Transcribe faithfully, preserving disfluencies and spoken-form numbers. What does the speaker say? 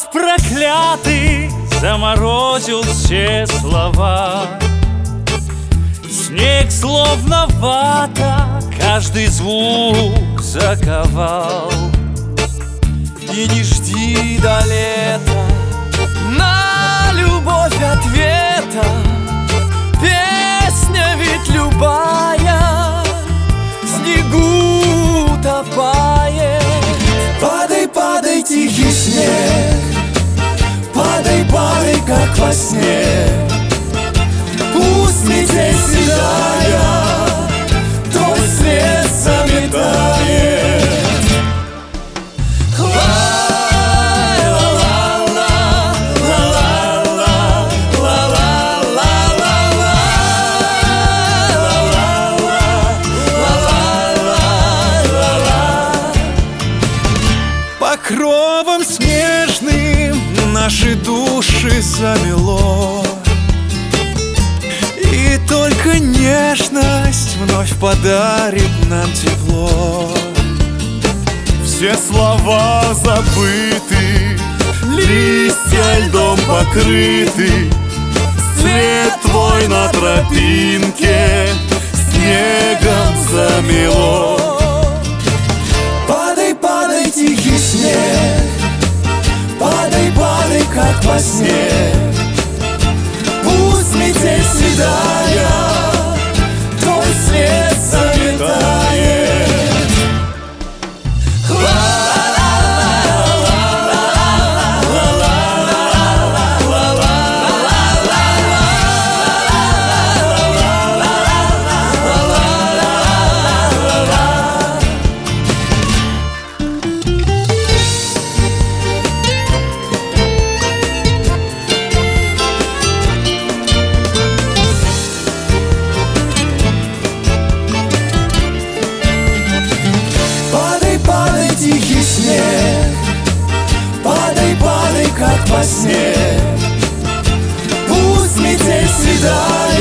Мороз проклятый заморозил все слова. Снег словно вата каждый звук заковал. И не жди до лета на любовь ответа. Песня ведь любая в снегу топает. Падай, падай, тихий снег, падай, падай, как во сне. Пусть метель седая твой след заметает. Покровом снежным наши души замело, и только нежность вновь подарит нам тепло. Все слова забыты, листья льдом покрыты. След твой на тропинке снегом замело. Падай, падай, тихий снег, падай, падай, как во сне. Пусть метель седая твой след заметает. Тихий снег, падай, падай, как во сне. Пусть метель седая